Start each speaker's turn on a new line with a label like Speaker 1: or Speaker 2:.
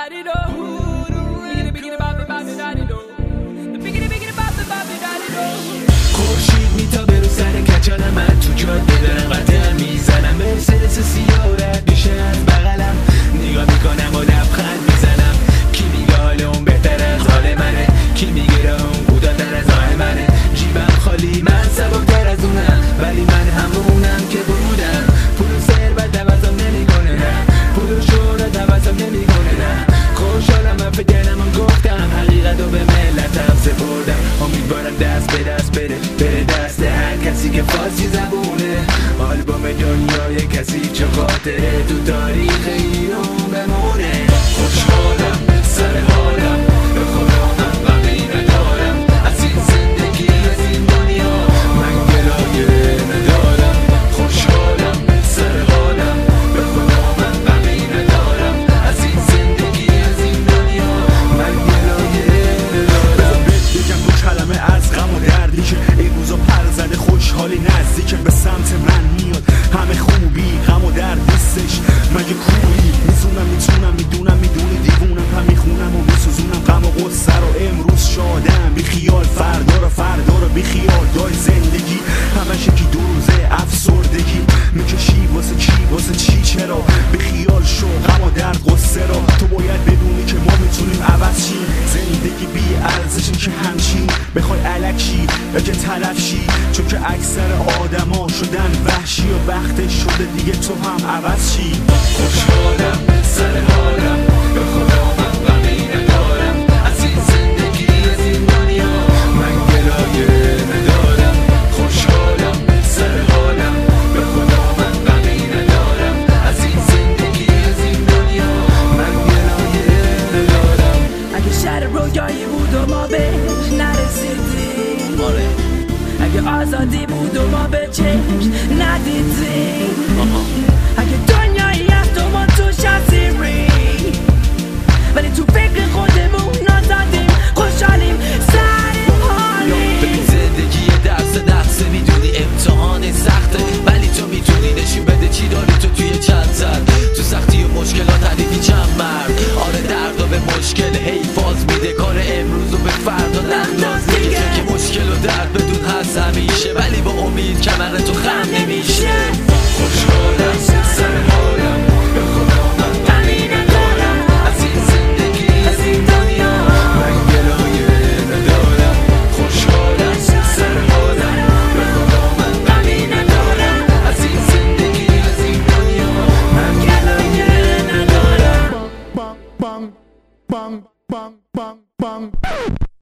Speaker 1: خورشید میتابه رو سر کچل من تو جاده دارم قدم میزنم مرسدس سیاه و رد میشه از بغلم نگاه میکنم و لبخند میزنم کی میگه حال اون بهتر از حال منه کی میگه راه اون کوتاه‌تر از راه منه جیبم خالی من سبکتر از اونم ولی من همونم که بودم پول و ثروت عوضم نمیکنه نه پول و شهرت عوضم نمیکنه نه خوشحالم من فکرم گفتم حقیقتو به ملتم سپردم امیدوارم دست به دست بره دست هر کسی که فارسی زبونه آلبوم دنیای کسی چه خاطره تو تاریخ ایران بمونه خوشحالم سر حالم به خدا من غمی ندارم از این زندگی از این دنیا من گلایه ندارم خوشحالم سر حالم به خدا من غمی ندارم از این زندگی از این دنیا من گلایه ندارم
Speaker 2: بگم دو کلمه از غم و دردی که این روزا پر زده خوشحالی نزدیک به سمت من میاد همه خوبی غم و درد نیستش مگه کوری میتونم میدونم میدونی دیوونم هم میخونم و میسوزونم غم و غصه رو امروز شادم بی خیال فردا رو بی خیال دای زندگی همش یکی دو روزه افسردگی میکشی واسه کی واسه چی چرا بی خیال شو غم و درد غصه رو تو باید بدونی که ما میتونیم عوض شیم زندگی بی ارزشه که همچین بخوای الکی یا که تلف شی چون که اکثر آدما شدن وحشی و وقتش شده دیگه تو هم عوض شی
Speaker 1: خوشحالم سر حالم به خدا من غمی ندارم از این زندگی از این دنیا من گلایه ندارم خوشحالم سر حالم به خدا من غمی ندارم از این زندگی از این دنیا من گلایه ندارم
Speaker 3: اگه شهر رویایی بود و ما بهش نرسیدیم اگه آزادی بود و ما به چشم ندیدیم اگه دنیایی هست و ما توش اسیریم ولی تو فکر خودمون نازدیم خوشحالیم سر حالیم
Speaker 1: ببین زندگی درس میدونی امتحان سخته ولی تو میتونی نشون بده چی داری تو توی چند سر تو سختی و مشکلات حدیدی چند مرد آره درد و به مشکل هی فاز میده کار امروز و به فردا ننداز دیگه که مشکل و درد بدون هست همیشه ولی با امید کمر تو خم نمیشه خوشحالم سر حالم به خدا من غمی ندارم از این زندگی از این دنیا من گلایه ندارم خوشحالم سر حالم به خدا من غمی ندارم از این زندگی از این دنیا من گلایه ندارم
Speaker 2: bang bang bang bang bang